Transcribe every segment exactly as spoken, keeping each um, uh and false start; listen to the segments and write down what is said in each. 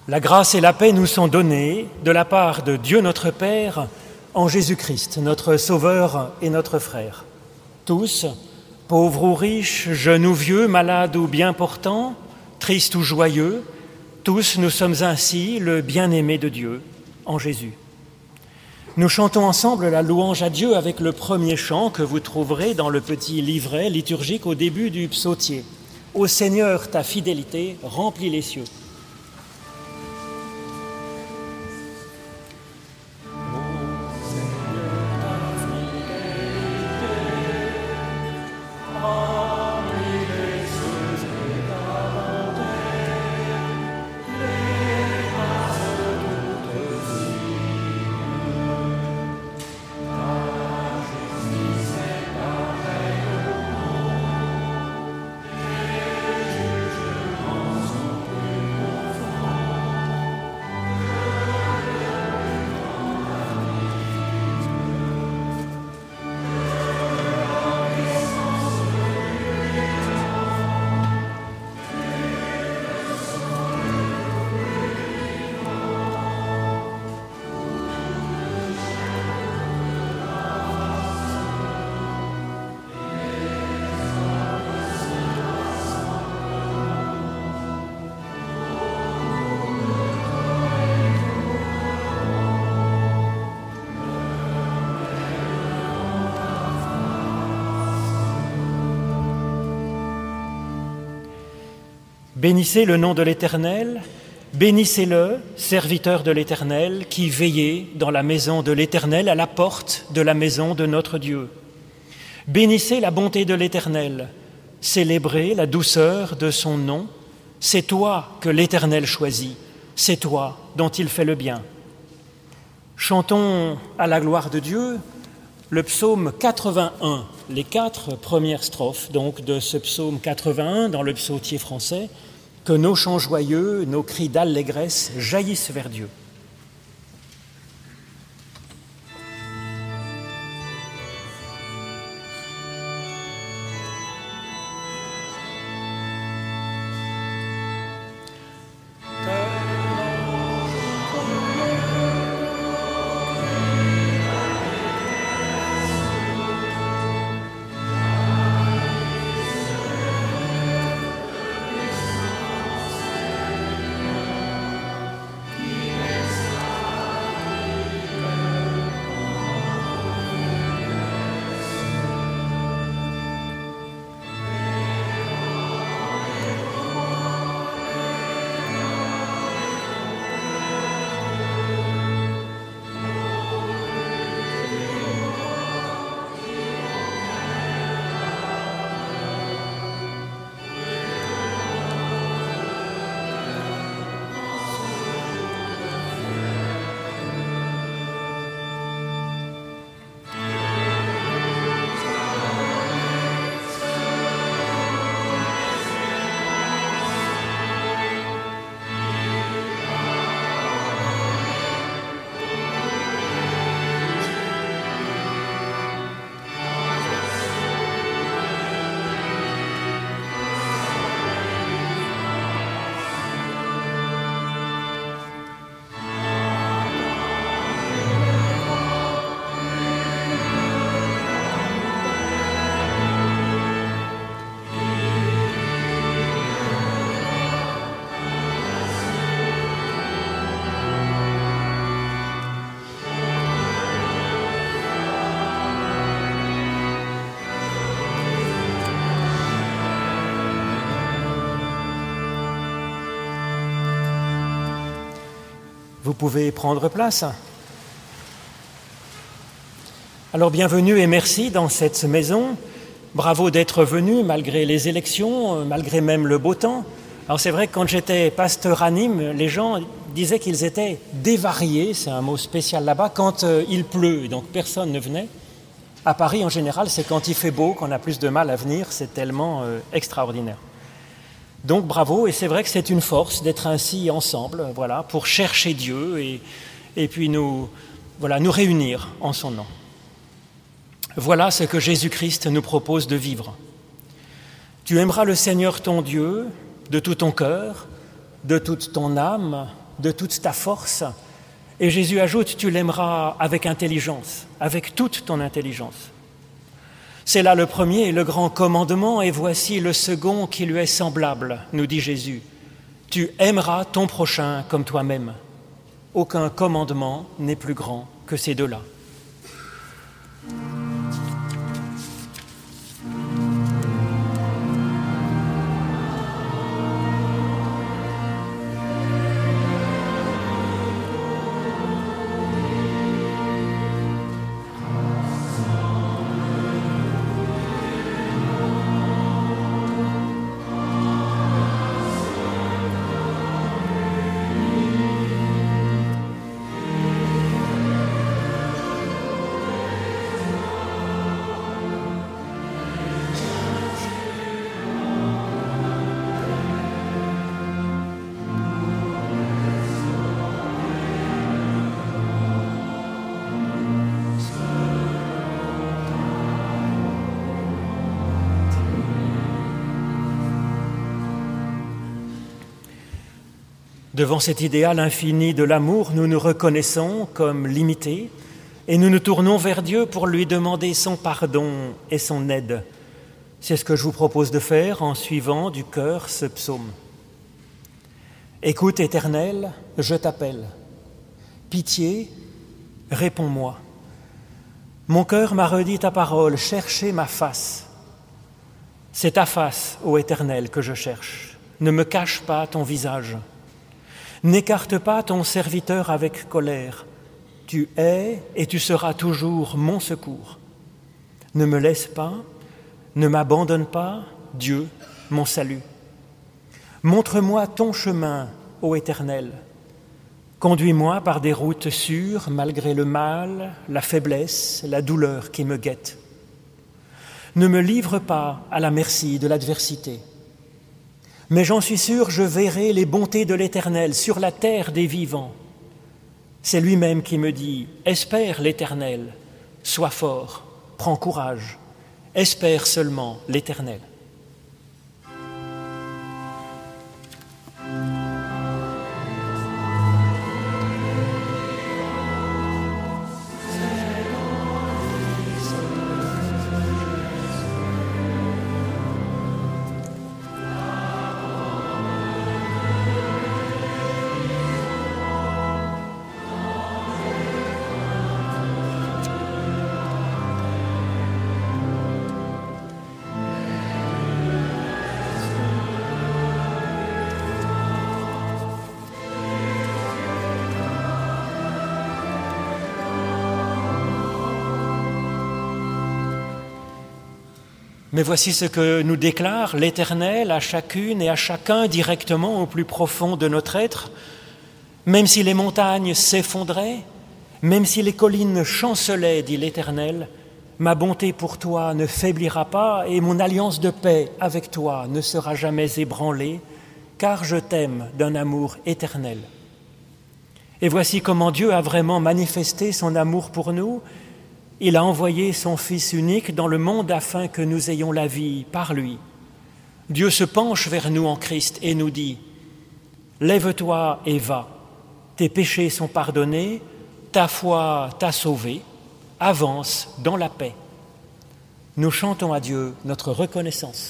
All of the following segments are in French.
La grâce et la paix nous sont données de la part de Dieu notre Père en Jésus-Christ, notre Sauveur et notre Frère. Tous, pauvres ou riches, jeunes ou vieux, malades ou bien portants, tristes ou joyeux, tous nous sommes ainsi le bien-aimé de Dieu en Jésus. Nous chantons ensemble la louange à Dieu avec le premier chant que vous trouverez dans le petit livret liturgique au début du psautier. « Ô Seigneur, ta fidélité remplit les cieux ». Bénissez le nom de l'Éternel, bénissez-le, serviteur de l'Éternel, qui veillez dans la maison de l'Éternel, à la porte de la maison de notre Dieu. Bénissez la bonté de l'Éternel, célébrez la douceur de son nom. C'est toi que l'Éternel choisit, c'est toi dont il fait le bien. Chantons à la gloire de Dieu le psaume quatre-vingt-un, les quatre premières strophes donc de ce psaume quatre-vingt-un dans le psautier français, que nos chants joyeux, nos cris d'allégresse jaillissent vers Dieu. Vous pouvez prendre place. Alors bienvenue et merci dans cette maison. Bravo d'être venu malgré les élections, malgré même le beau temps. Alors c'est vrai que quand j'étais pasteur à Nîmes, les gens disaient qu'ils étaient dévariés, c'est un mot spécial là-bas, quand euh, il pleut, et donc personne ne venait. À Paris, en général, c'est quand il fait beau qu'on a plus de mal à venir, c'est tellement euh, extraordinaire. Donc bravo, et c'est vrai que c'est une force d'être ainsi ensemble, voilà, pour chercher Dieu et, et puis nous, voilà, nous réunir en son nom. Voilà ce que Jésus-Christ nous propose de vivre. Tu aimeras le Seigneur ton Dieu de tout ton cœur, de toute ton âme de toute ta force. Et Jésus ajoute, tu l'aimeras avec intelligence, avec toute ton intelligence. C'est là le premier, le grand commandement, et voici le second qui lui est semblable, nous dit Jésus. Tu aimeras ton prochain comme toi-même. Aucun commandement n'est plus grand que ces deux-là. Devant cet idéal infini de l'amour, nous nous reconnaissons comme limités et nous nous tournons vers Dieu pour lui demander son pardon et son aide. C'est ce que je vous propose de faire en suivant du cœur ce psaume. Écoute, Éternel, je t'appelle. Pitié, réponds-moi. Mon cœur m'a redit ta parole, cherchez ma face. C'est ta face, ô Éternel, que je cherche. Ne me cache pas ton visage. N'écarte pas ton serviteur avec colère. Tu es et tu seras toujours mon secours. Ne me laisse pas, ne m'abandonne pas, Dieu, mon salut. Montre-moi ton chemin, ô Éternel. Conduis-moi par des routes sûres, malgré le mal, la faiblesse, la douleur qui me guette. Ne me livre pas à la merci de l'adversité. Mais j'en suis sûr, je verrai les bontés de l'Éternel sur la terre des vivants. C'est lui-même qui me dit, espère l'Éternel, sois fort, prends courage, espère seulement l'Éternel. Mais voici ce que nous déclare l'Éternel à chacune et à chacun directement au plus profond de notre être. Même si les montagnes s'effondraient, même si les collines chancelaient, dit l'Éternel, ma bonté pour toi ne faiblira pas et mon alliance de paix avec toi ne sera jamais ébranlée, car je t'aime d'un amour éternel. Et voici comment Dieu a vraiment manifesté son amour pour nous. Il a envoyé son Fils unique dans le monde afin que nous ayons la vie par lui. Dieu se penche vers nous en Christ et nous dit « Lève-toi et va, tes péchés sont pardonnés, ta foi t'a sauvé, avance dans la paix. » Nous chantons à Dieu notre reconnaissance.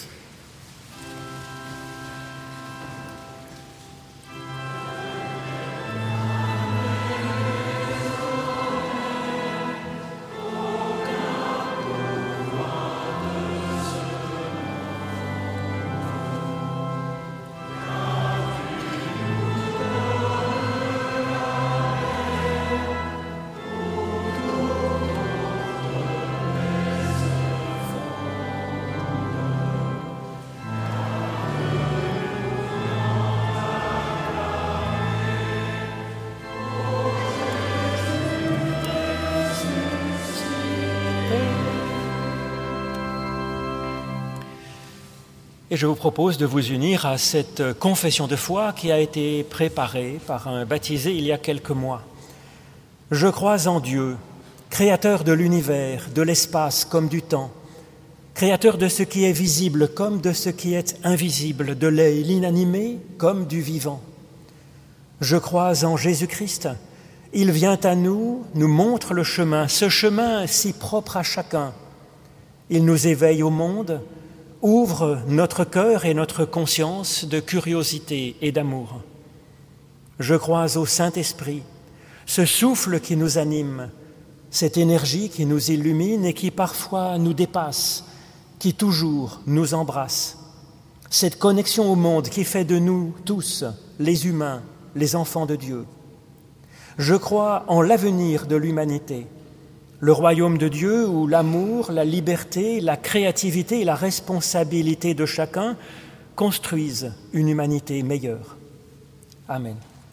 Et je vous propose de vous unir à cette confession de foi qui a été préparée par un baptisé il y a quelques mois. Je crois en Dieu, créateur de l'univers, de l'espace comme du temps, créateur de ce qui est visible comme de ce qui est invisible, de l'inanimé comme du vivant. Je crois en Jésus-Christ. Il vient à nous, nous montre le chemin, ce chemin si propre à chacun. Il nous éveille au monde, ouvre notre cœur et notre conscience de curiosité et d'amour. Je crois au Saint-Esprit, ce souffle qui nous anime, cette énergie qui nous illumine et qui parfois nous dépasse, qui toujours nous embrasse. Cette connexion au monde qui fait de nous tous, les humains, les enfants de Dieu. Je crois en l'avenir de l'humanité, le royaume de Dieu où l'amour, la liberté, la créativité et la responsabilité de chacun construisent une humanité meilleure. Amen.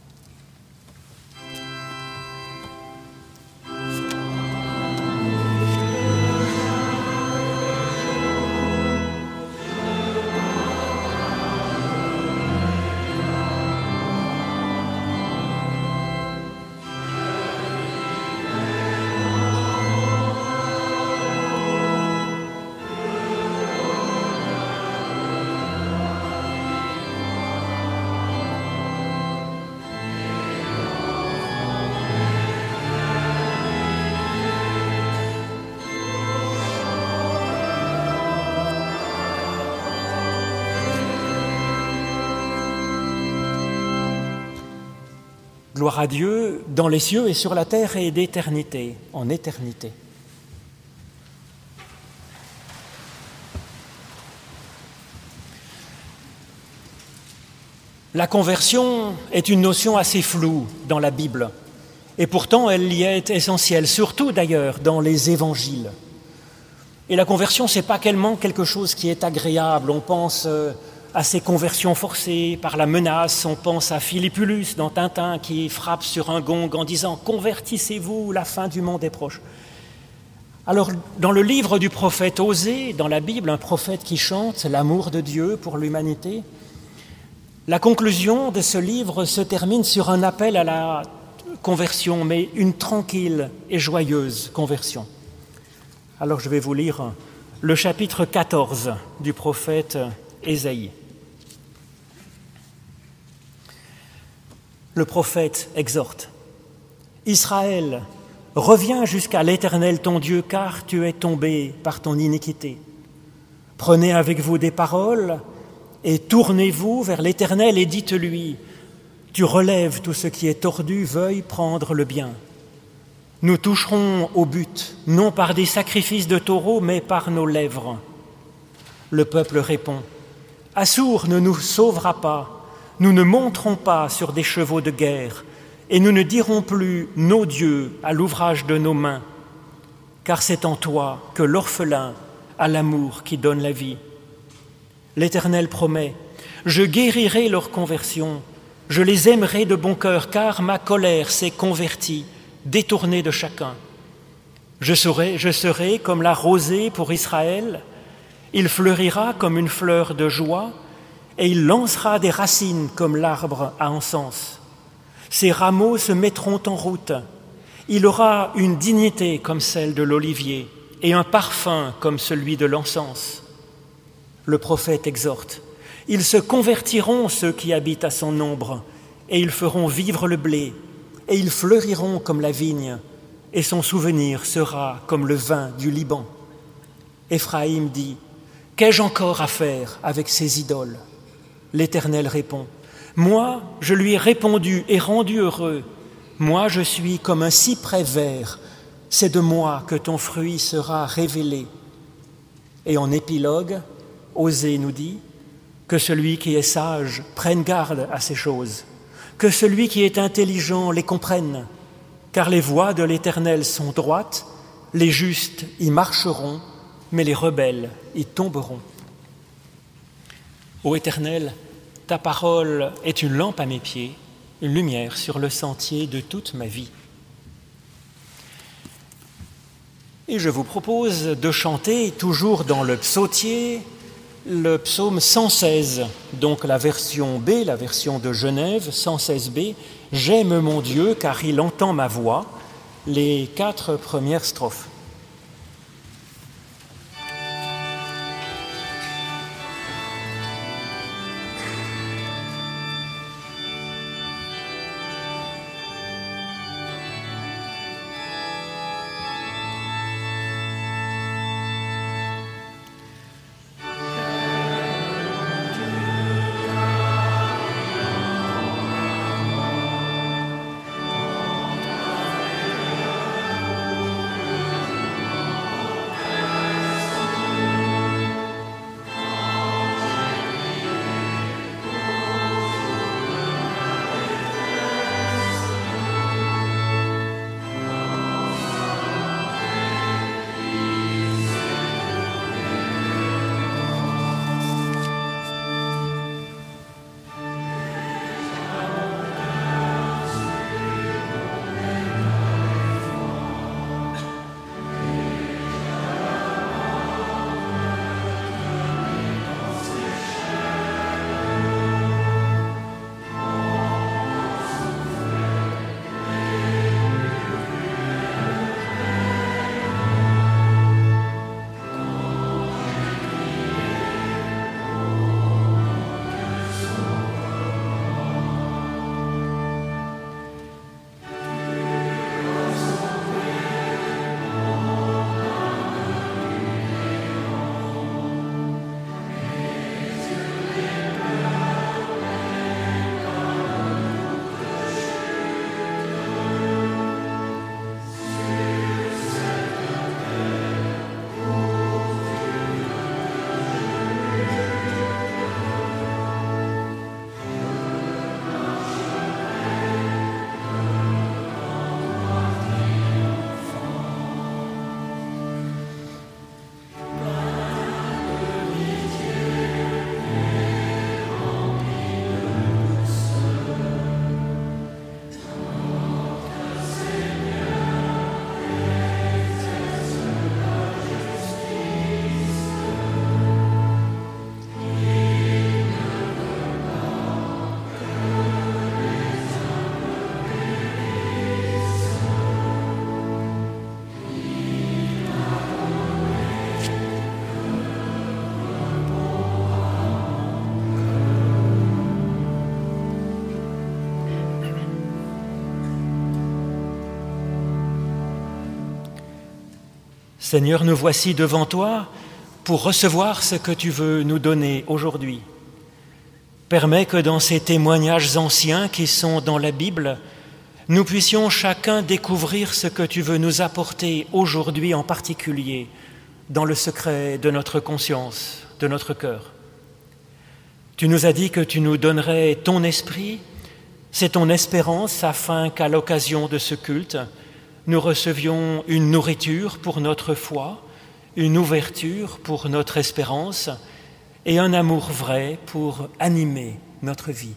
Gloire à Dieu dans les cieux et sur la terre et d'éternité, en éternité. La conversion est une notion assez floue dans la Bible, et pourtant elle y est essentielle, surtout d'ailleurs dans les évangiles. Et la conversion, ce n'est pas tellement quelque chose qui est agréable. On pense à ces conversions forcées par la menace, on pense à Philippulus dans Tintin qui frappe sur un gong en disant « Convertissez-vous, la fin du monde est proche ». Alors, dans le livre du prophète Osée, dans la Bible, un prophète qui chante l'amour de Dieu pour l'humanité, la conclusion de ce livre se termine sur un appel à la conversion, mais une tranquille et joyeuse conversion. Alors je vais vous lire le chapitre quatorze du prophète Ésaïe. Le prophète exhorte « Israël, reviens jusqu'à l'Éternel ton Dieu, car tu es tombé par ton iniquité. Prenez avec vous des paroles et tournez-vous vers l'Éternel et dites-lui « Tu relèves tout ce qui est tordu, veuille prendre le bien. Nous toucherons au but, non par des sacrifices de taureaux, mais par nos lèvres. » Le peuple répond « Assour ne nous sauvera pas. Nous ne monterons pas sur des chevaux de guerre, et nous ne dirons plus « nos dieux » à l'ouvrage de nos mains, car c'est en toi que l'orphelin a l'amour qui donne la vie. L'Éternel promet « Je guérirai leur conversion, je les aimerai de bon cœur, car ma colère s'est convertie, détournée de chacun. Je serai, je serai comme la rosée pour Israël, il fleurira comme une fleur de joie, et il lancera des racines comme l'arbre à encens. Ses rameaux se mettront en route. Il aura une dignité comme celle de l'olivier et un parfum comme celui de l'encens. » Le prophète exhorte « Ils se convertiront, ceux qui habitent à son ombre, et ils feront vivre le blé, et ils fleuriront comme la vigne, et son souvenir sera comme le vin du Liban. » Éphraïm dit « Qu'ai-je encore à faire avec ces idoles ?» L'Éternel répond « Moi, je lui ai répondu et rendu heureux. Moi, je suis comme un cyprès vert. C'est de moi que ton fruit sera révélé. » Et en épilogue, Osée nous dit que celui qui est sage prenne garde à ces choses, que celui qui est intelligent les comprenne, car les voies de l'Éternel sont droites, les justes y marcheront, mais les rebelles y tomberont. Ô Éternel, ta parole est une lampe à mes pieds, une lumière sur le sentier de toute ma vie. Et je vous propose de chanter, toujours dans le psautier, le psaume cent seize, donc la version B, la version de Genève, cent seize B, « J'aime mon Dieu car il entend ma voix », les quatre premières strophes. Seigneur, nous voici devant toi pour recevoir ce que tu veux nous donner aujourd'hui. Permets que dans ces témoignages anciens qui sont dans la Bible, nous puissions chacun découvrir ce que tu veux nous apporter aujourd'hui en particulier, dans le secret de notre conscience, de notre cœur. Tu nous as dit que tu nous donnerais ton esprit, c'est ton espérance afin qu'à l'occasion de ce culte, nous recevions une nourriture pour notre foi, une ouverture pour notre espérance et un amour vrai pour animer notre vie.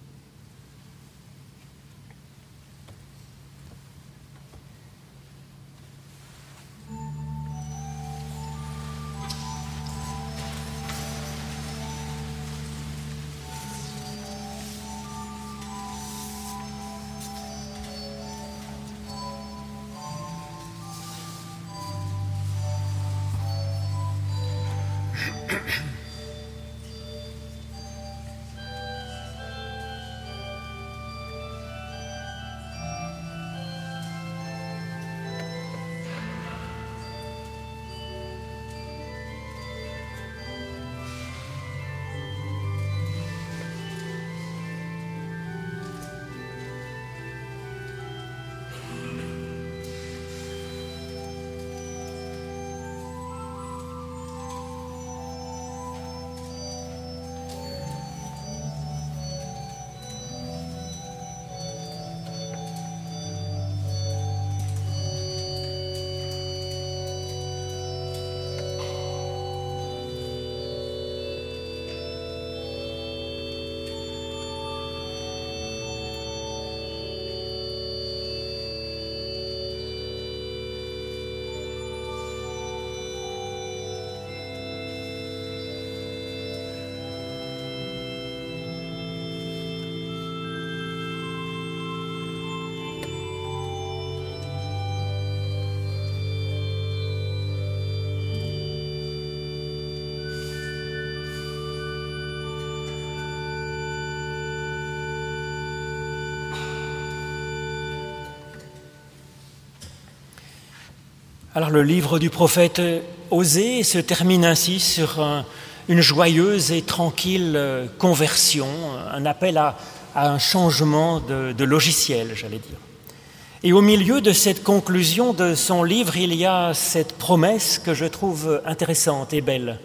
Alors le livre du prophète Osée se termine ainsi sur un, une joyeuse et tranquille conversion, un appel à, à un changement de, de logiciel, j'allais dire. Et au milieu de cette conclusion de son livre, il y a cette promesse que je trouve intéressante et belle.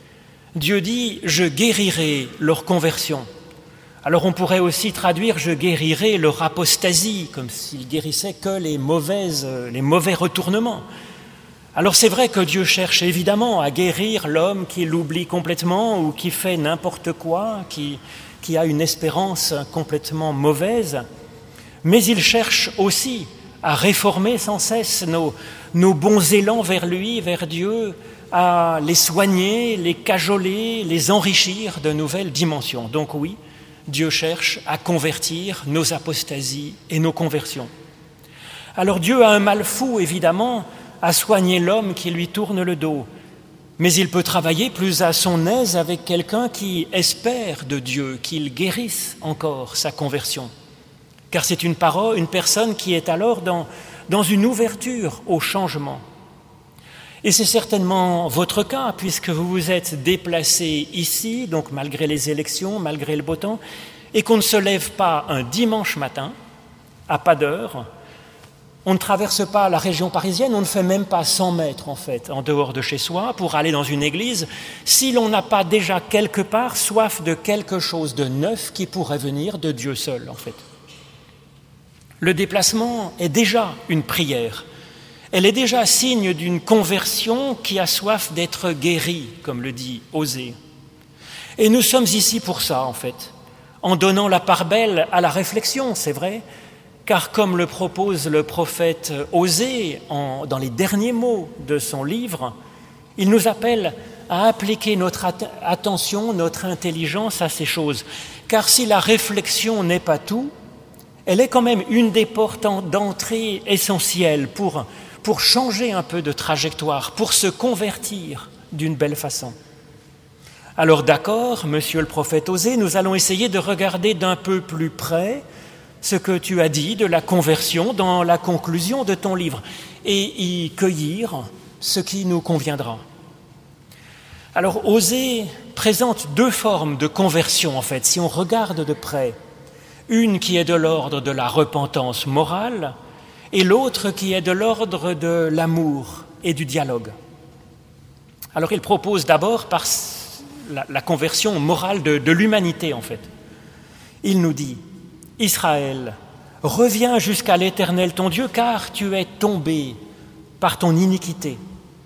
Dieu dit « Je guérirai leur conversion ». Alors on pourrait aussi traduire « Je guérirai leur apostasie », comme s'il guérissait que les, mauvaises, les mauvais retournements. Alors c'est vrai que Dieu cherche évidemment à guérir l'homme qui l'oublie complètement ou qui fait n'importe quoi, qui, qui a une espérance complètement mauvaise, mais il cherche aussi à réformer sans cesse nos, nos bons élans vers lui, vers Dieu, à les soigner, les cajoler, les enrichir de nouvelles dimensions. Donc oui, Dieu cherche à convertir nos apostasies et nos conversions. Alors Dieu a un mal fou, évidemment, à soigner l'homme qui lui tourne le dos. Mais il peut travailler plus à son aise avec quelqu'un qui espère de Dieu qu'il guérisse encore sa conversion. Car c'est une parole, une personne qui est alors dans, dans une ouverture au changement. Et c'est certainement votre cas, puisque vous vous êtes déplacé ici, donc malgré les élections, malgré le beau temps, et qu'on ne se lève pas un dimanche matin, à pas d'heure. On ne traverse pas la région parisienne, on ne fait même pas cent mètres en fait, en dehors de chez soi, pour aller dans une église, si l'on n'a pas déjà quelque part soif de quelque chose de neuf qui pourrait venir de Dieu seul en fait. Le déplacement est déjà une prière. Elle est déjà signe d'une conversion qui a soif d'être guérie, comme le dit Osée. Et nous sommes ici pour ça en fait, en donnant la part belle à la réflexion, c'est vrai, car comme le propose le prophète Osée en, dans les derniers mots de son livre, il nous appelle à appliquer notre at- attention, notre intelligence à ces choses. Car si la réflexion n'est pas tout, elle est quand même une des portes d'entrée essentielles pour, pour changer un peu de trajectoire, pour se convertir d'une belle façon. Alors d'accord, monsieur le prophète Osée, nous allons essayer de regarder d'un peu plus près ce que tu as dit de la conversion dans la conclusion de ton livre et y cueillir ce qui nous conviendra. Alors, Osée présente deux formes de conversion, en fait, si on regarde de près. Une qui est de l'ordre de la repentance morale et l'autre qui est de l'ordre de l'amour et du dialogue. Alors, il propose d'abord par la, la conversion morale de, de l'humanité, en fait. Il nous dit « Israël, reviens jusqu'à l'Éternel ton Dieu, car tu es tombé par ton iniquité. »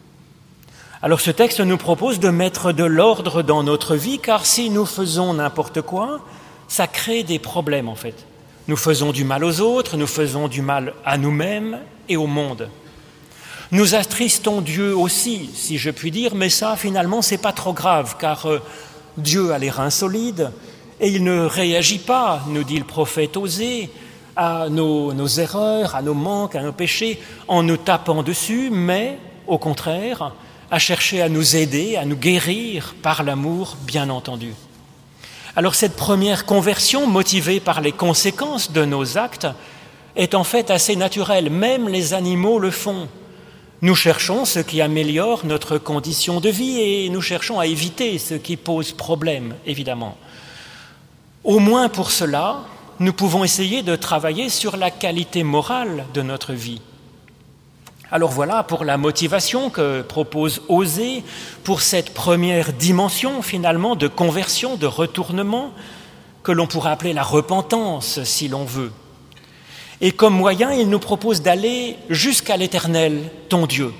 Alors ce texte nous propose de mettre de l'ordre dans notre vie, car si nous faisons n'importe quoi, ça crée des problèmes en fait. Nous faisons du mal aux autres, nous faisons du mal à nous-mêmes et au monde. Nous attristons Dieu aussi, si je puis dire, mais ça finalement c'est pas trop grave, car euh, Dieu a les reins solides et il ne réagit pas, nous dit le prophète Osée, à nos, nos erreurs, à nos manques, à nos péchés, en nous tapant dessus, mais au contraire, à chercher à nous aider, à nous guérir par l'amour, bien entendu. Alors cette première conversion, motivée par les conséquences de nos actes, est en fait assez naturelle. Même les animaux le font. Nous cherchons ce qui améliore notre condition de vie et nous cherchons à éviter ce qui pose problème, évidemment. Au moins pour cela, nous pouvons essayer de travailler sur la qualité morale de notre vie. Alors voilà pour la motivation que propose Osée pour cette première dimension finalement de conversion, de retournement, que l'on pourrait appeler la repentance si l'on veut. Et comme moyen, il nous propose d'aller jusqu'à l'Éternel, ton Dieu,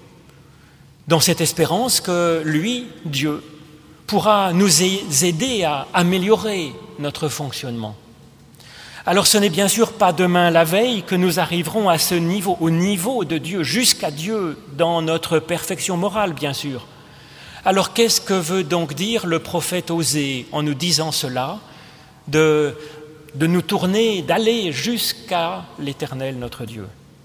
dans cette espérance que lui, Dieu, pourra nous aider à améliorer notre fonctionnement. Alors ce n'est bien sûr pas demain la veille que nous arriverons à ce niveau, au niveau de Dieu, jusqu'à Dieu, dans notre perfection morale, bien sûr. Alors qu'est-ce que veut donc dire le prophète Osée en nous disant cela, de, de nous tourner, d'aller jusqu'à l'Éternel, notre Dieu?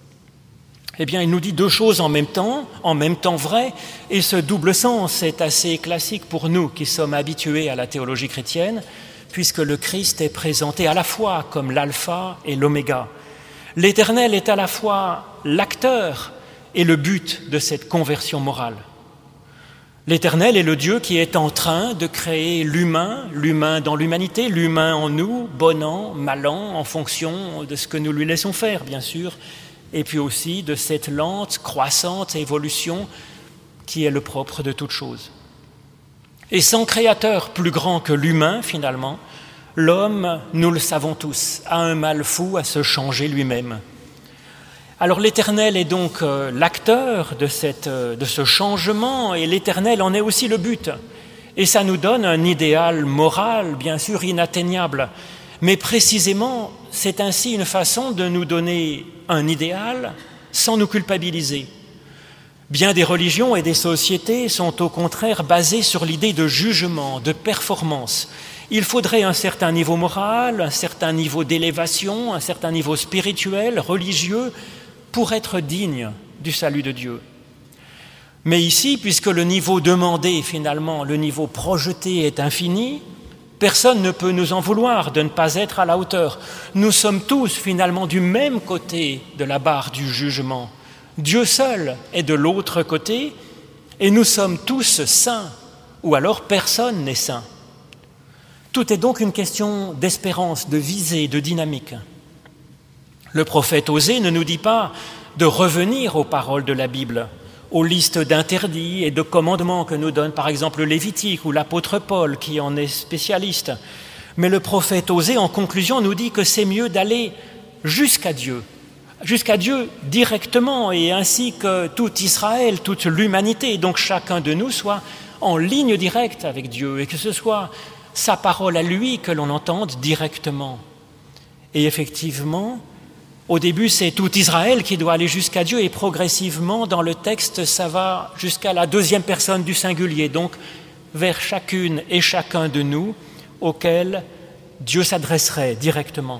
Eh bien, il nous dit deux choses en même temps, en même temps vraies, et ce double sens est assez classique pour nous qui sommes habitués à la théologie chrétienne, puisque le Christ est présenté à la fois comme l'alpha et l'oméga. L'Éternel est à la fois l'acteur et le but de cette conversion morale. L'Éternel est le Dieu qui est en train de créer l'humain, l'humain dans l'humanité, l'humain en nous, bon an, mal an, en fonction de ce que nous lui laissons faire, bien sûr, et puis aussi de cette lente, croissante évolution qui est le propre de toute chose. Et sans créateur plus grand que l'humain, finalement, l'homme, nous le savons tous, a un mal fou à se changer lui-même. Alors l'Éternel est donc euh, l'acteur de, cette, euh, de ce changement, et l'Éternel en est aussi le but. Et ça nous donne un idéal moral, bien sûr, inatteignable. Mais précisément, c'est ainsi une façon de nous donner un idéal sans nous culpabiliser. Bien des religions et des sociétés sont au contraire basées sur l'idée de jugement, de performance. Il faudrait un certain niveau moral, un certain niveau d'élévation, un certain niveau spirituel, religieux, pour être digne du salut de Dieu. Mais ici, puisque le niveau demandé, finalement, le niveau projeté est infini, personne ne peut nous en vouloir de ne pas être à la hauteur. Nous sommes tous, finalement, du même côté de la barre du jugement. Dieu seul est de l'autre côté et nous sommes tous saints, ou alors personne n'est saint. Tout est donc une question d'espérance, de visée, de dynamique. Le prophète Osée ne nous dit pas de revenir aux paroles de la Bible, aux listes d'interdits et de commandements que nous donne par exemple le Lévitique ou l'apôtre Paul qui en est spécialiste. Mais le prophète Osée, en conclusion, nous dit que c'est mieux d'aller jusqu'à Dieu, jusqu'à Dieu directement, et ainsi que tout Israël, toute l'humanité, donc chacun de nous soit en ligne directe avec Dieu, et que ce soit sa parole à lui que l'on entende directement. Et effectivement, au début, c'est tout Israël qui doit aller jusqu'à Dieu, et progressivement, dans le texte, ça va jusqu'à la deuxième personne du singulier, donc vers chacune et chacun de nous, auquel Dieu s'adresserait directement.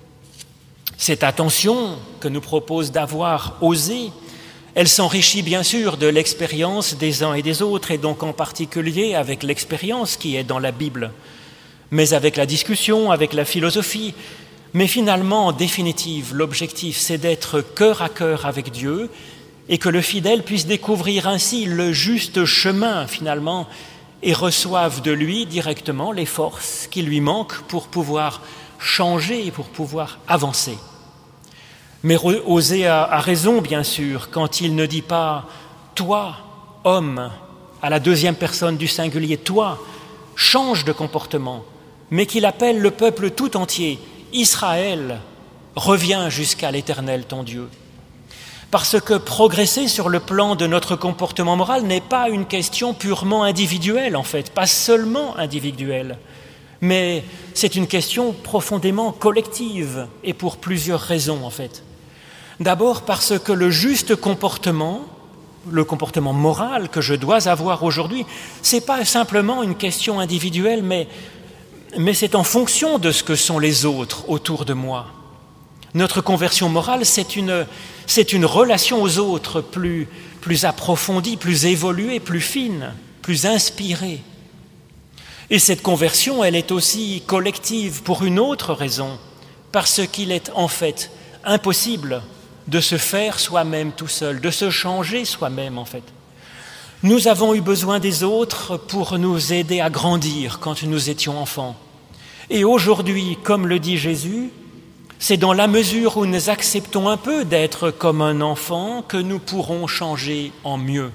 Cette attention que nous propose d'avoir Osée, elle s'enrichit bien sûr de l'expérience des uns et des autres, et donc en particulier avec l'expérience qui est dans la Bible, mais avec la discussion, avec la philosophie. Mais finalement, en définitive, l'objectif, c'est d'être cœur à cœur avec Dieu et que le fidèle puisse découvrir ainsi le juste chemin finalement et reçoive de lui directement les forces qui lui manquent pour pouvoir changer et pour pouvoir avancer. Mais Osée a, a raison, bien sûr, quand il ne dit pas « toi, homme », à la deuxième personne du singulier, « toi, change de comportement », mais qu'il appelle le peuple tout entier, « Israël, reviens jusqu'à l'Éternel ton Dieu ». Parce que progresser sur le plan de notre comportement moral n'est pas une question purement individuelle, en fait, pas seulement individuelle, mais c'est une question profondément collective, et pour plusieurs raisons, en fait. D'abord parce que le juste comportement, le comportement moral que je dois avoir aujourd'hui, ce n'est pas simplement une question individuelle, mais, mais c'est en fonction de ce que sont les autres autour de moi. Notre conversion morale, c'est une, c'est une relation aux autres plus, plus approfondie, plus évoluée, plus fine, plus inspirée. Et cette conversion, elle est aussi collective pour une autre raison, parce qu'il est en fait impossible de se faire soi-même tout seul, de se changer soi-même en fait. Nous avons eu besoin des autres pour nous aider à grandir quand nous étions enfants. Et aujourd'hui, comme le dit Jésus, c'est dans la mesure où nous acceptons un peu d'être comme un enfant que nous pourrons changer en mieux.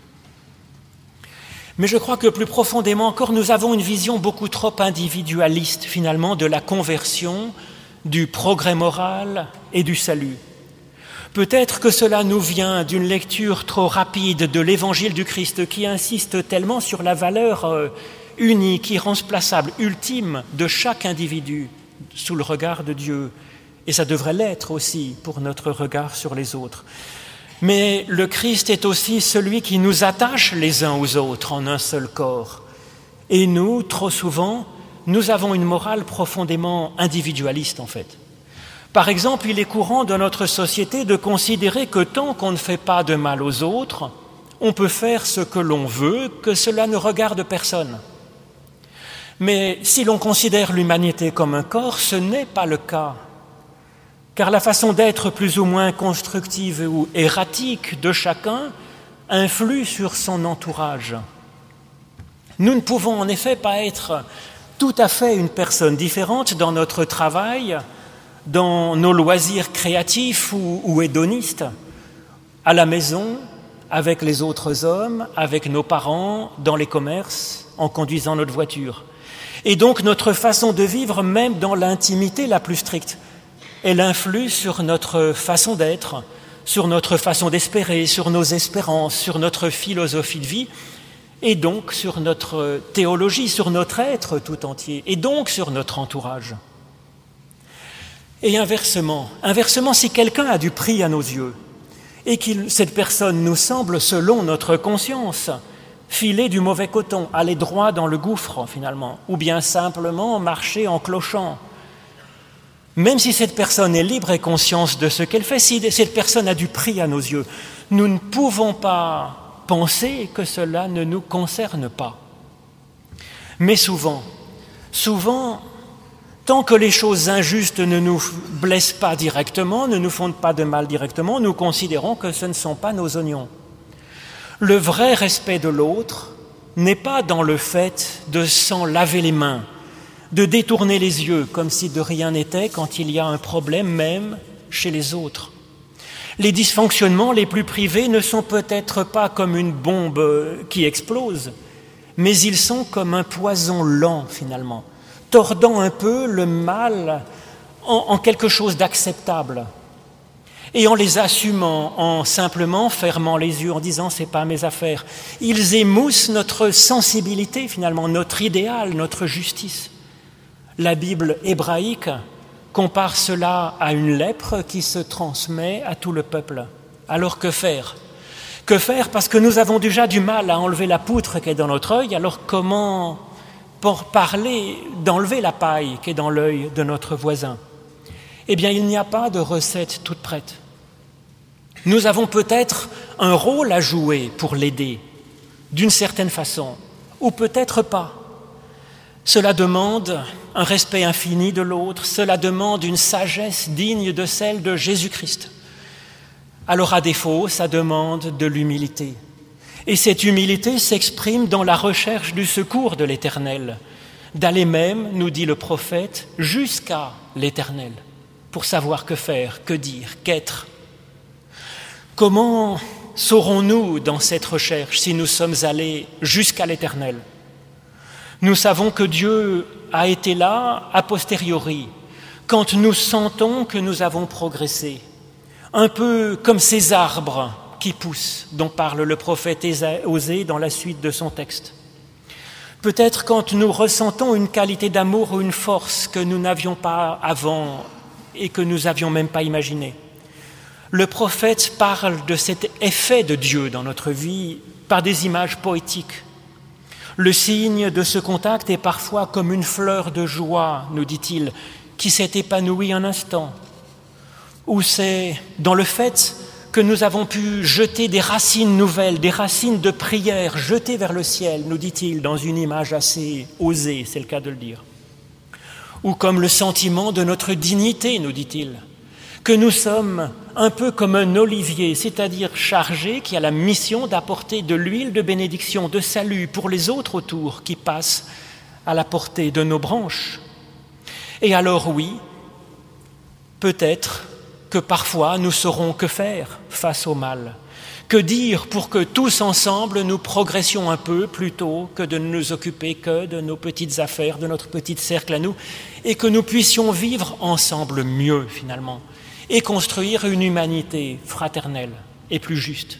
Mais je crois que plus profondément encore, nous avons une vision beaucoup trop individualiste finalement de la conversion, du progrès moral et du salut. Peut-être que cela nous vient d'une lecture trop rapide de l'évangile du Christ qui insiste tellement sur la valeur unique, irremplaçable, ultime de chaque individu sous le regard de Dieu. Et ça devrait l'être aussi pour notre regard sur les autres. Mais le Christ est aussi celui qui nous attache les uns aux autres en un seul corps. Et nous, trop souvent, nous avons une morale profondément individualiste en fait. Par exemple, il est courant dans notre société de considérer que tant qu'on ne fait pas de mal aux autres, on peut faire ce que l'on veut, que cela ne regarde personne. Mais si l'on considère l'humanité comme un corps, ce n'est pas le cas. Car la façon d'être plus ou moins constructive ou erratique de chacun influe sur son entourage. Nous ne pouvons en effet pas être tout à fait une personne différente dans notre travail, dans nos loisirs créatifs ou, ou hédonistes, à la maison, avec les autres hommes, avec nos parents, dans les commerces, en conduisant notre voiture. Et donc notre façon de vivre, même dans l'intimité la plus stricte, elle influe sur notre façon d'être, sur notre façon d'espérer, sur nos espérances, sur notre philosophie de vie, et donc sur notre théologie, sur notre être tout entier, et donc sur notre entourage. Et inversement, inversement, si quelqu'un a du prix à nos yeux et que cette personne nous semble, selon notre conscience, filer du mauvais coton, aller droit dans le gouffre finalement, ou bien simplement marcher en clochant, même si cette personne est libre et consciente de ce qu'elle fait, si cette personne a du prix à nos yeux, nous ne pouvons pas penser que cela ne nous concerne pas. Mais souvent, souvent, tant que les choses injustes ne nous blessent pas directement, ne nous font pas de mal directement, nous considérons que ce ne sont pas nos oignons. Le vrai respect de l'autre n'est pas dans le fait de s'en laver les mains, de détourner les yeux comme si de rien n'était quand il y a un problème même chez les autres. Les dysfonctionnements les plus privés ne sont peut-être pas comme une bombe qui explose, mais ils sont comme un poison lent finalement, tordant un peu le mal en, en quelque chose d'acceptable et en les assumant, en simplement fermant les yeux, en disant « c'est pas mes affaires ». Ils émoussent notre sensibilité finalement, notre idéal, notre justice. La Bible hébraïque compare cela à une lèpre qui se transmet à tout le peuple. Alors que faire ? Que faire parce que nous avons déjà du mal à enlever la poutre qui est dans notre œil, alors comment pour parler d'enlever la paille qui est dans l'œil de notre voisin? Eh bien, il n'y a pas de recette toute prête. Nous avons peut-être un rôle à jouer pour l'aider, d'une certaine façon, ou peut-être pas. Cela demande un respect infini de l'autre, cela demande une sagesse digne de celle de Jésus-Christ. Alors à défaut, ça demande de l'humilité. Et cette humilité s'exprime dans la recherche du secours de l'Éternel, d'aller même, nous dit le prophète, jusqu'à l'Éternel, pour savoir que faire, que dire, qu'être. Comment saurons-nous dans cette recherche si nous sommes allés jusqu'à l'Éternel ? Nous savons que Dieu a été là a posteriori, quand nous sentons que nous avons progressé, un peu comme ces arbres qui poussent, dont parle le prophète Osée dans la suite de son texte. Peut-être quand nous ressentons une qualité d'amour ou une force que nous n'avions pas avant et que nous n'avions même pas imaginé. Le prophète parle de cet effet de Dieu dans notre vie par des images poétiques. Le signe de ce contact est parfois comme une fleur de joie, nous dit-il, qui s'est épanouie un instant. Ou c'est dans le fait que nous avons pu jeter des racines nouvelles, des racines de prière jetées vers le ciel, nous dit-il, dans une image assez osée, c'est le cas de le dire. Ou comme le sentiment de notre dignité, nous dit-il, que nous sommes un peu comme un olivier, c'est-à-dire chargé, qui a la mission d'apporter de l'huile de bénédiction, de salut pour les autres autour qui passent à la portée de nos branches. Et alors oui, peut-être que parfois nous saurons que faire face au mal, que dire pour que tous ensemble nous progressions un peu plutôt que de ne nous occuper que de nos petites affaires, de notre petit cercle à nous, et que nous puissions vivre ensemble mieux finalement, et construire une humanité fraternelle et plus juste.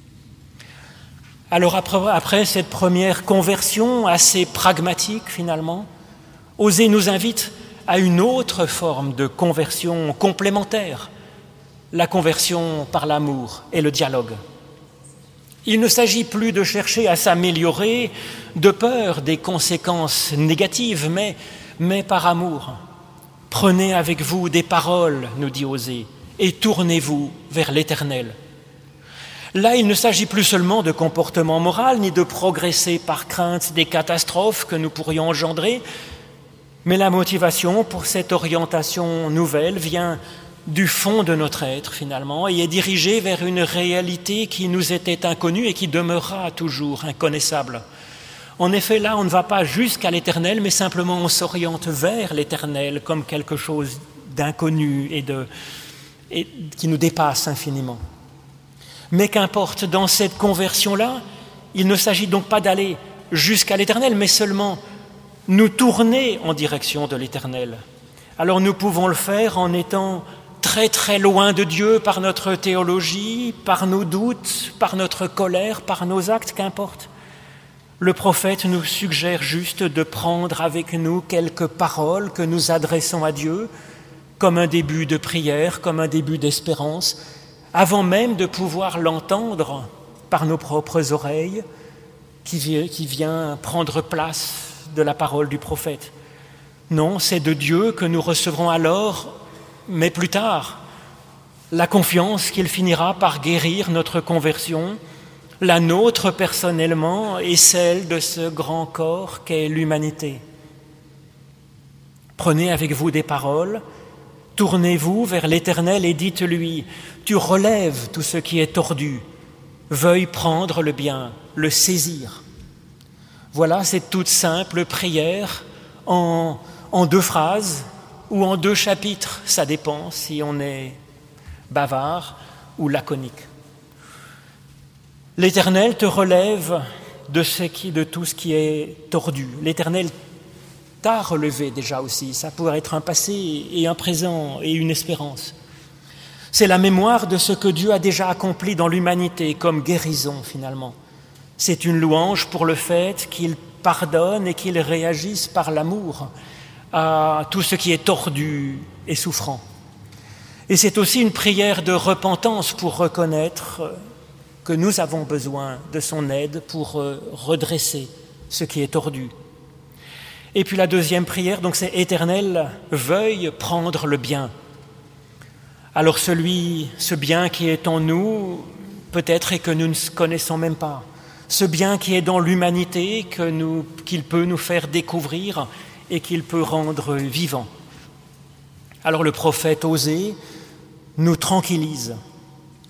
Alors après, après cette première conversion assez pragmatique finalement, Osée nous invite à une autre forme de conversion complémentaire, la conversion par l'amour et le dialogue. Il ne s'agit plus de chercher à s'améliorer de peur des conséquences négatives, mais, mais par amour. Prenez avec vous des paroles, nous dit Osée, et tournez-vous vers l'Éternel. Là, il ne s'agit plus seulement de comportement moral, ni de progresser par crainte des catastrophes que nous pourrions engendrer, mais la motivation pour cette orientation nouvelle vient du fond de notre être, finalement, et est dirigée vers une réalité qui nous était inconnue et qui demeurera toujours inconnaissable. En effet, là, on ne va pas jusqu'à l'Éternel, mais simplement on s'oriente vers l'Éternel comme quelque chose d'inconnu et, de, et qui nous dépasse infiniment. Mais qu'importe, dans cette conversion-là, il ne s'agit donc pas d'aller jusqu'à l'Éternel, mais seulement nous tourner en direction de l'Éternel. Alors nous pouvons le faire en étant très très loin de Dieu par notre théologie, par nos doutes, par notre colère, par nos actes, qu'importe. Le prophète nous suggère juste de prendre avec nous quelques paroles que nous adressons à Dieu, comme un début de prière, comme un début d'espérance, avant même de pouvoir l'entendre par nos propres oreilles, qui, qui vient prendre place de la parole du prophète. Non, c'est de Dieu que nous recevrons alors, mais plus tard, la confiance qu'il finira par guérir notre conversion, la nôtre personnellement et celle de ce grand corps qu'est l'humanité. Prenez avec vous des paroles, tournez-vous vers l'Éternel et dites-lui, tu relèves tout ce qui est tordu, veuille prendre le bien, le saisir. Voilà cette toute simple prière en, en deux phrases ou en deux chapitres, ça dépend si on est bavard ou laconique. L'Éternel te relève de, ce qui, de tout ce qui est tordu. L'Éternel t'a relevé déjà aussi. Ça pourrait être un passé et un présent et une espérance. C'est la mémoire de ce que Dieu a déjà accompli dans l'humanité comme guérison finalement. C'est une louange pour le fait qu'il pardonne et qu'il réagisse par l'amour à tout ce qui est tordu et souffrant. Et c'est aussi une prière de repentance pour reconnaître que nous avons besoin de son aide pour redresser ce qui est tordu. Et puis la deuxième prière, donc c'est « Éternel, veuille prendre le bien ». Alors celui, ce bien qui est en nous, peut-être et que nous ne connaissons même pas, ce bien qui est dans l'humanité, que nous, qu'il peut nous faire découvrir et qu'il peut rendre vivant. Alors le prophète Osée nous tranquillise.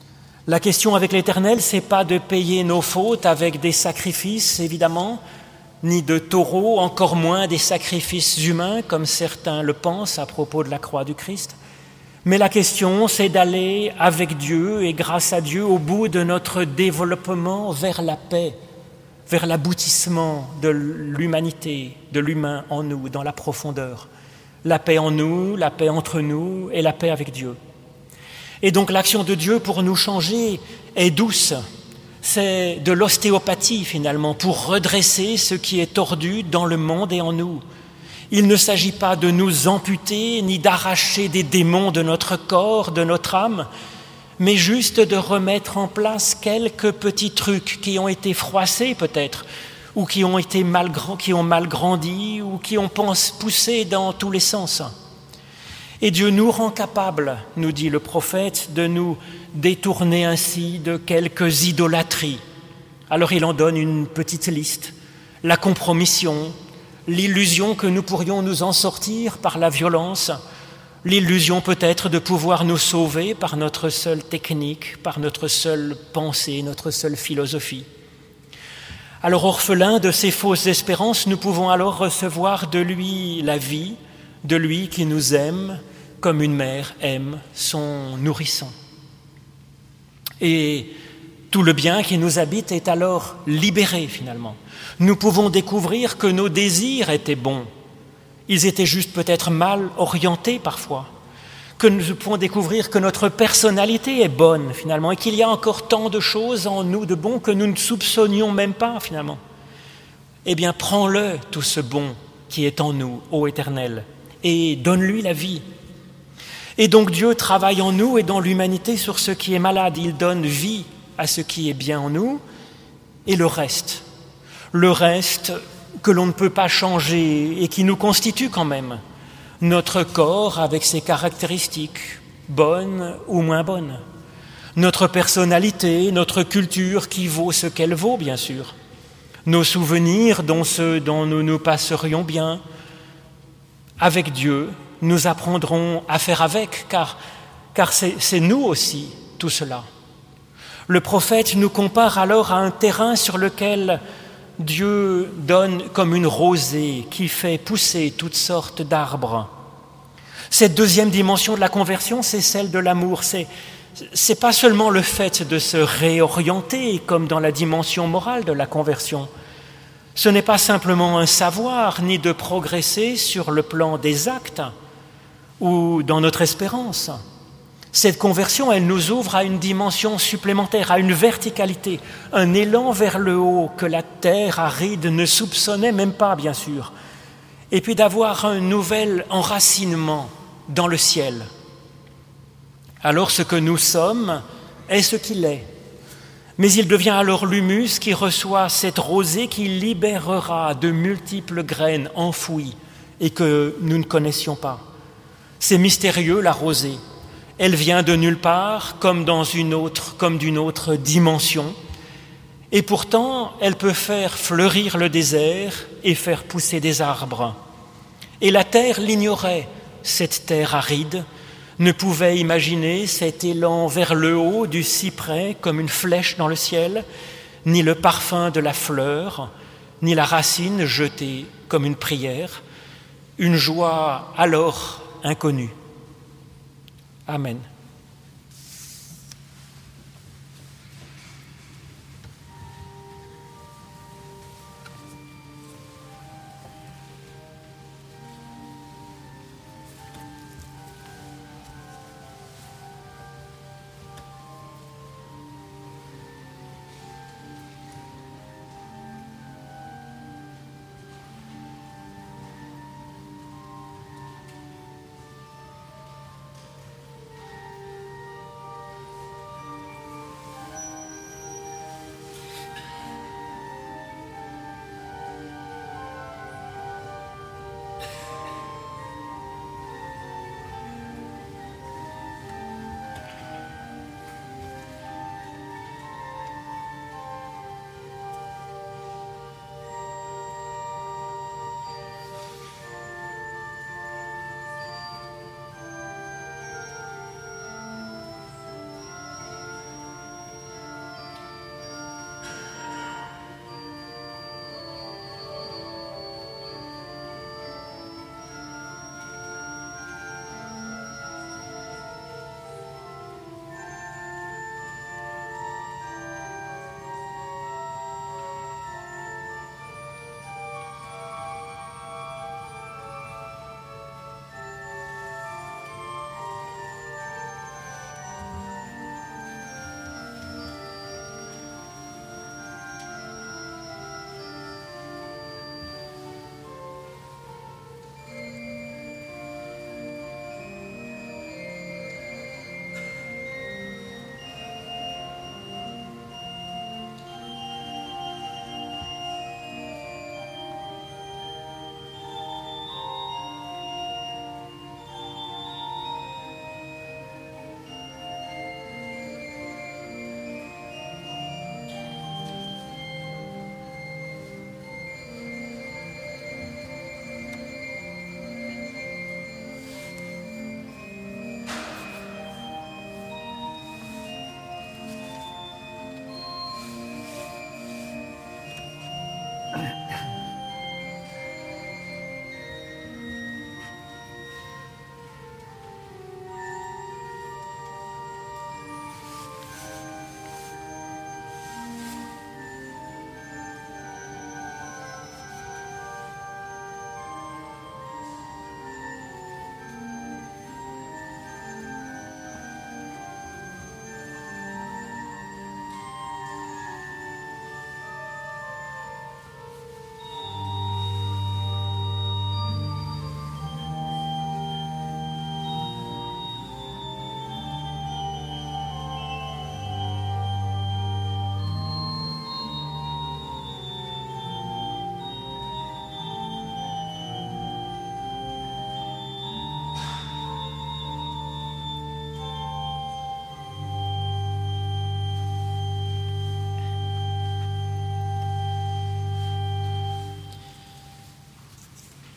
La question avec l'Éternel, c'est pas de payer nos fautes avec des sacrifices, évidemment, ni de taureaux, encore moins des sacrifices humains, comme certains le pensent à propos de la croix du Christ. Mais la question, c'est d'aller avec Dieu et grâce à Dieu au bout de notre développement vers la paix, vers l'aboutissement de l'humanité, de l'humain en nous, dans la profondeur. La paix en nous, la paix entre nous et la paix avec Dieu. Et donc l'action de Dieu pour nous changer est douce. C'est de l'ostéopathie finalement pour redresser ce qui est tordu dans le monde et en nous. Il ne s'agit pas de nous amputer ni d'arracher des démons de notre corps, de notre âme, mais juste de remettre en place quelques petits trucs qui ont été froissés peut-être, ou qui ont été mal, qui ont mal grandi, ou qui ont poussé dans tous les sens. Et Dieu nous rend capables, nous dit le prophète, de nous détourner ainsi de quelques idolâtries. Alors il en donne une petite liste. La compromission, l'illusion que nous pourrions nous en sortir par la violence, l'illusion peut-être de pouvoir nous sauver par notre seule technique, par notre seule pensée, notre seule philosophie. Alors orphelins de ces fausses espérances, nous pouvons alors recevoir de lui la vie, de lui qui nous aime comme une mère aime son nourrisson. Et tout le bien qui nous habite est alors libéré finalement. Nous pouvons découvrir que nos désirs étaient bons. Ils étaient juste peut-être mal orientés parfois. Que nous pouvons découvrir que notre personnalité est bonne finalement et qu'il y a encore tant de choses en nous de bon que nous ne soupçonnions même pas finalement. Eh bien, prends-le, tout ce bon qui est en nous, ô Éternel, et donne-lui la vie. Et donc Dieu travaille en nous et dans l'humanité sur ce qui est malade. Il donne vie à ce qui est bien en nous et le reste. Le reste que l'on ne peut pas changer et qui nous constitue quand même. Notre corps avec ses caractéristiques, bonnes ou moins bonnes. Notre personnalité, notre culture qui vaut ce qu'elle vaut, bien sûr. Nos souvenirs dont, ceux dont nous nous passerions bien. Avec Dieu, nous apprendrons à faire avec, car, car c'est, c'est nous aussi, tout cela. Le prophète nous compare alors à un terrain sur lequel Dieu donne comme une rosée qui fait pousser toutes sortes d'arbres. Cette deuxième dimension de la conversion, c'est celle de l'amour. C'est, c'est pas seulement le fait de se réorienter comme dans la dimension morale de la conversion. Ce n'est pas simplement un savoir, ni de progresser sur le plan des actes ou dans notre espérance. Cette conversion, elle nous ouvre à une dimension supplémentaire, à une verticalité, un élan vers le haut que la terre aride ne soupçonnait même pas, bien sûr. Et puis d'avoir un nouvel enracinement dans le ciel. Alors ce que nous sommes est ce qu'il est. Mais il devient alors l'humus qui reçoit cette rosée qui libérera de multiples graines enfouies et que nous ne connaissions pas. C'est mystérieux, la rosée. Elle vient de nulle part, comme dans une autre, comme d'une autre dimension. Et pourtant, elle peut faire fleurir le désert et faire pousser des arbres. Et la terre l'ignorait, cette terre aride, ne pouvait imaginer cet élan vers le haut du cyprès comme une flèche dans le ciel, ni le parfum de la fleur, ni la racine jetée comme une prière, une joie alors inconnue. Amen.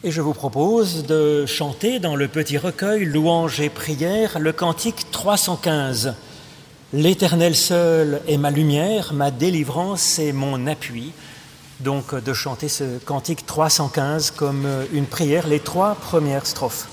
Et je vous propose de chanter dans le petit recueil Louanges et prières le cantique trois cent quinze. L'Éternel seul est ma lumière, ma délivrance et mon appui. Donc de chanter ce cantique trois cent quinze comme une prière, les trois premières strophes.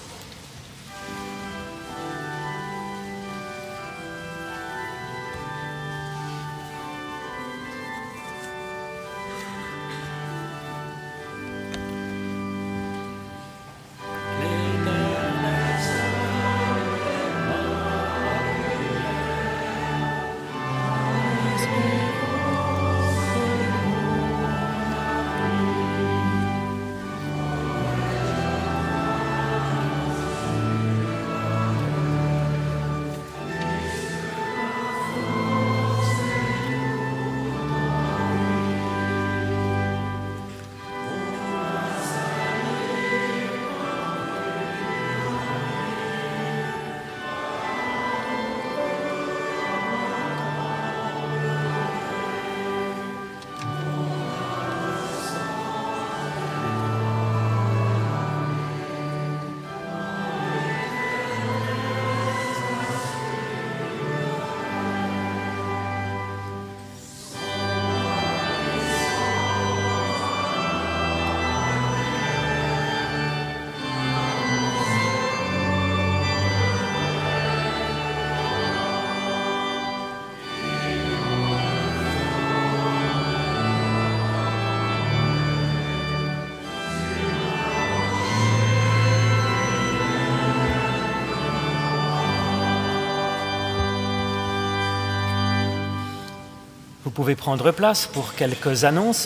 Vous pouvez prendre place pour quelques annonces.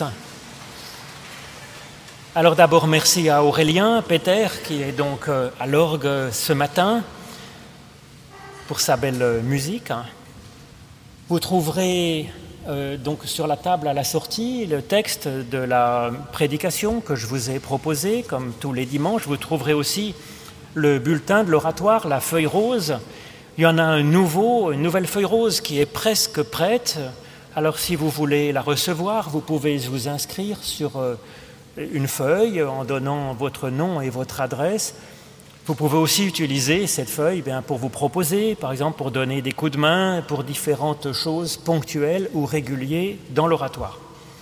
Alors d'abord, merci à Aurélien Peter, qui est donc à l'orgue ce matin, pour sa belle musique. Vous trouverez euh, donc sur la table à la sortie le texte de la prédication que je vous ai proposé, comme tous les dimanches. Vous trouverez aussi le bulletin de l'oratoire, la feuille rose. Il y en a un nouveau, une nouvelle feuille rose qui est presque prête. Alors si vous voulez la recevoir, vous pouvez vous inscrire sur une feuille en donnant votre nom et votre adresse. Vous pouvez aussi utiliser cette feuille bien, pour vous proposer, par exemple pour donner des coups de main pour différentes choses ponctuelles ou régulières dans l'oratoire.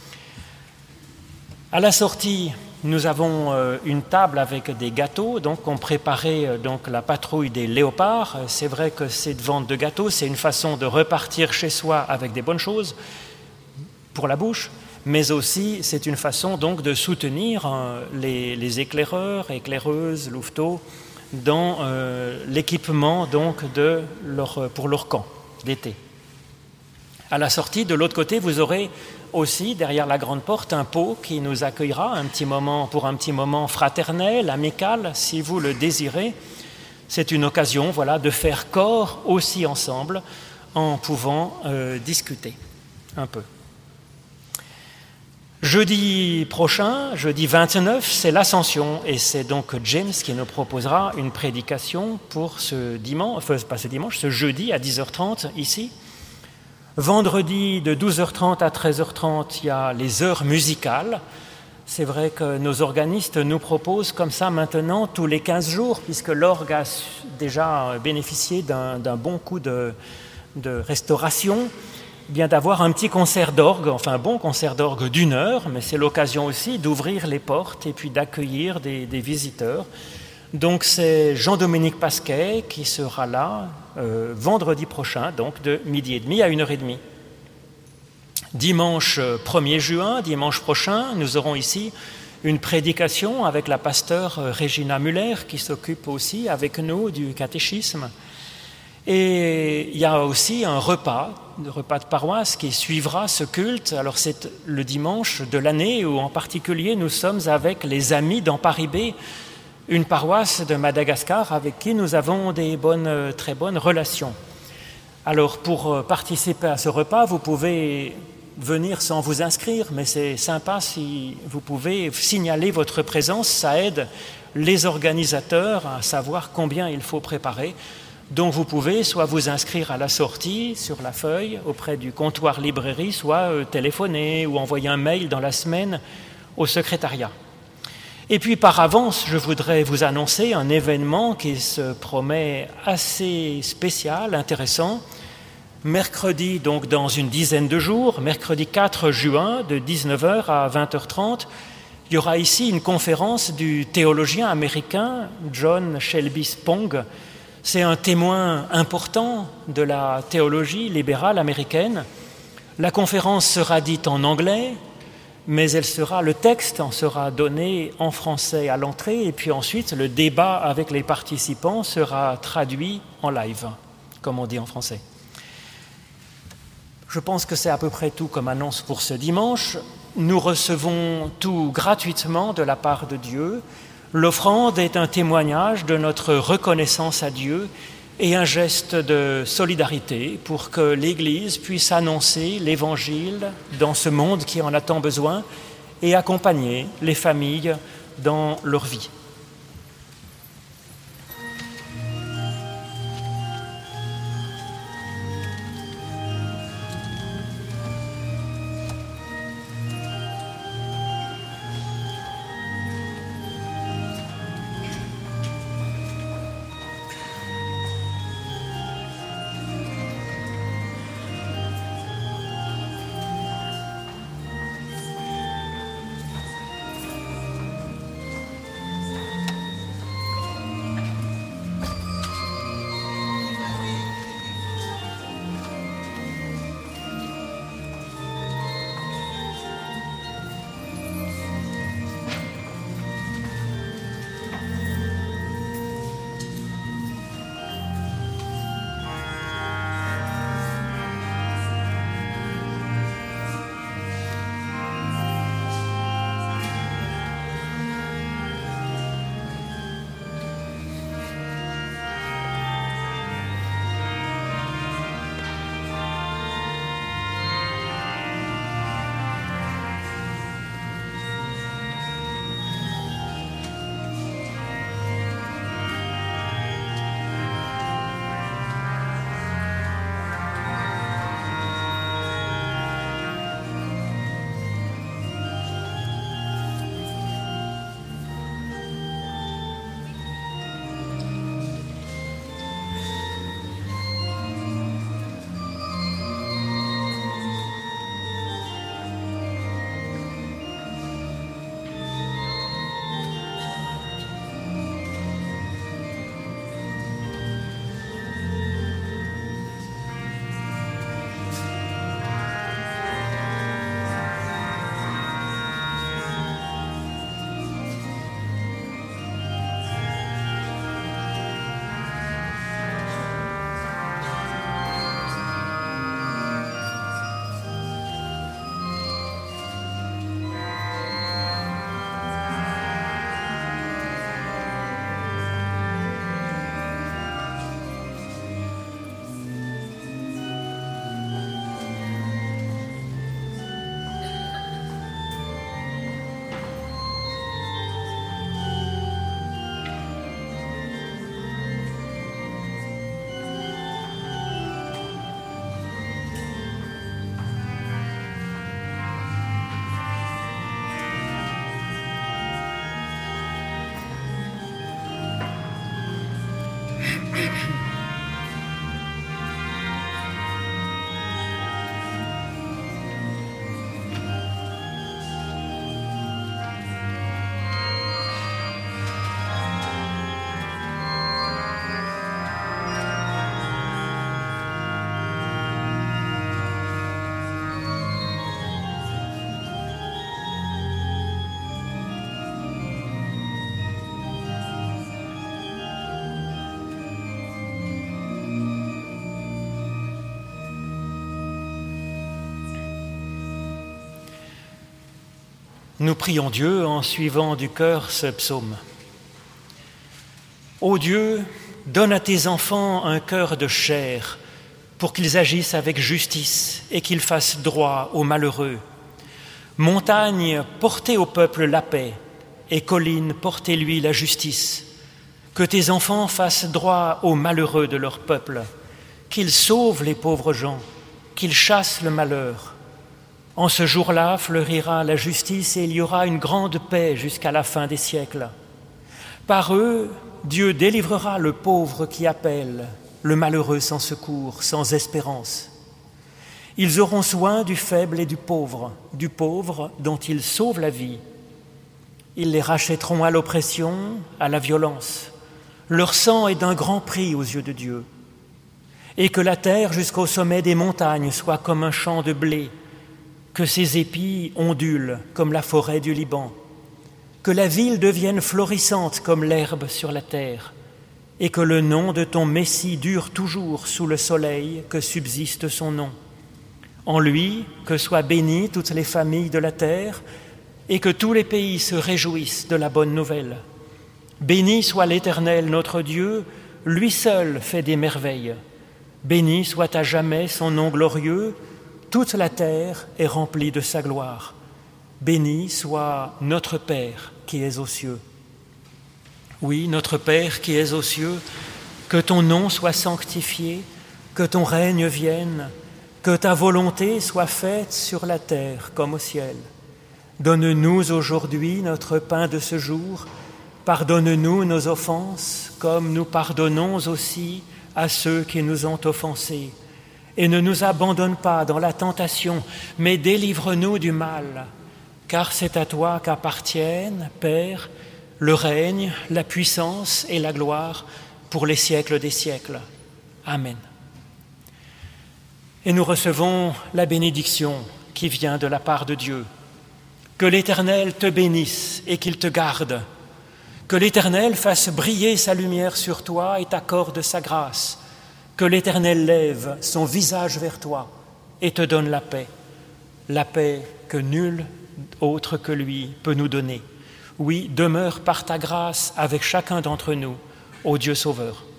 À la sortie, nous avons une table avec des gâteaux, donc on préparait donc la patrouille des léopards. C'est vrai que cette vente de gâteaux, c'est une façon de repartir chez soi avec des bonnes choses pour la bouche, mais aussi c'est une façon donc de soutenir les, les éclaireurs, éclaireuses, louveteaux dans euh, l'équipement donc de leur, pour leur camp d'été. À la sortie, de l'autre côté, vous aurez aussi, derrière la grande porte, un pot qui nous accueillera un petit moment, pour un petit moment fraternel, amical, si vous le désirez. C'est une occasion voilà, de faire corps aussi ensemble en pouvant euh, discuter un peu. Jeudi prochain, jeudi vingt-neuf, c'est l'Ascension et c'est donc James qui nous proposera une prédication pour ce dimanche, enfin pas ce dimanche, ce jeudi à dix heures trente ici. Vendredi, de douze heures trente à treize heures trente, il y a les heures musicales. C'est vrai que nos organistes nous proposent comme ça maintenant tous les quinze jours, puisque l'orgue a déjà bénéficié d'un, d'un bon coup de, de restauration, bien d'avoir un petit concert d'orgue, enfin un bon concert d'orgue d'une heure, mais c'est l'occasion aussi d'ouvrir les portes et puis d'accueillir des, des visiteurs. Donc c'est Jean-Dominique Pasquet qui sera là euh, vendredi prochain, donc de midi et demi à une heure et demie. Dimanche premier juin, dimanche prochain, nous aurons ici une prédication avec la pasteure Régina Muller qui s'occupe aussi avec nous du catéchisme. Et il y a aussi un repas, un repas de paroisse qui suivra ce culte. Alors c'est le dimanche de l'année où en particulier nous sommes avec les amis dans Paris-Baie, une paroisse de Madagascar avec qui nous avons des bonnes, très bonnes relations. Alors pour participer à ce repas, vous pouvez venir sans vous inscrire, mais c'est sympa si vous pouvez signaler votre présence, ça aide les organisateurs à savoir combien il faut préparer. Donc vous pouvez soit vous inscrire à la sortie sur la feuille auprès du comptoir librairie, soit téléphoner ou envoyer un mail dans la semaine au secrétariat. Et puis par avance, je voudrais vous annoncer un événement qui se promet assez spécial, intéressant. Mercredi, donc dans une dizaine de jours, mercredi quatre juin, de dix-neuf heures à vingt heures trente, il y aura ici une conférence du théologien américain John Shelby Spong. C'est un témoin important de la théologie libérale américaine. La conférence sera dite en anglais, mais elle sera, le texte en sera donné en français à l'entrée, et puis ensuite le débat avec les participants sera traduit en live, comme on dit en français. Je pense que c'est à peu près tout comme annonce pour ce dimanche. Nous recevons tout gratuitement de la part de Dieu. L'offrande est un témoignage de notre reconnaissance à Dieu et un geste de solidarité pour que l'Église puisse annoncer l'Évangile dans ce monde qui en a tant besoin et accompagner les familles dans leur vie. Nous prions Dieu en suivant du cœur ce psaume. Ô Dieu, donne à tes enfants un cœur de chair pour qu'ils agissent avec justice et qu'ils fassent droit aux malheureux. Montagne, portez au peuple la paix, et collines, portez-lui la justice. Que tes enfants fassent droit aux malheureux de leur peuple, qu'ils sauvent les pauvres gens, qu'ils chassent le malheur. En ce jour-là fleurira la justice et il y aura une grande paix jusqu'à la fin des siècles. Par eux, Dieu délivrera le pauvre qui appelle, le malheureux sans secours, sans espérance. Ils auront soin du faible et du pauvre, du pauvre dont ils sauvent la vie. Ils les rachèteront à l'oppression, à la violence. Leur sang est d'un grand prix aux yeux de Dieu. Et que la terre jusqu'au sommet des montagnes soit comme un champ de blé, que ses épis ondulent comme la forêt du Liban, que la ville devienne florissante comme l'herbe sur la terre, et que le nom de ton Messie dure toujours sous le soleil, que subsiste son nom. En lui, que soient bénies toutes les familles de la terre, et que tous les pays se réjouissent de la bonne nouvelle. Béni soit l'Éternel notre Dieu, lui seul fait des merveilles. Béni soit à jamais son nom glorieux, toute la terre est remplie de sa gloire. Béni soit notre Père qui es aux cieux. Oui, notre Père qui es aux cieux, que ton nom soit sanctifié, que ton règne vienne, que ta volonté soit faite sur la terre comme au ciel. Donne-nous aujourd'hui notre pain de ce jour, pardonne-nous nos offenses, comme nous pardonnons aussi à ceux qui nous ont offensés. Et ne nous abandonne pas dans la tentation, mais délivre-nous du mal, car c'est à toi qu'appartiennent, Père, le règne, la puissance et la gloire pour les siècles des siècles. Amen. Et nous recevons la bénédiction qui vient de la part de Dieu. Que l'Éternel te bénisse et qu'il te garde. Que l'Éternel fasse briller sa lumière sur toi et t'accorde sa grâce. Que l'Éternel lève son visage vers toi et te donne la paix. La paix que nul autre que lui peut nous donner. Oui, demeure par ta grâce avec chacun d'entre nous, ô Dieu Sauveur.